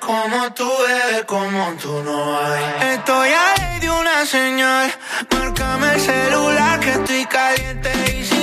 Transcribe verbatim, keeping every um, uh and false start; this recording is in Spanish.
como tú, bebé, como tú no hay. Estoy ahí de una señal, márcame el celular que estoy caliente y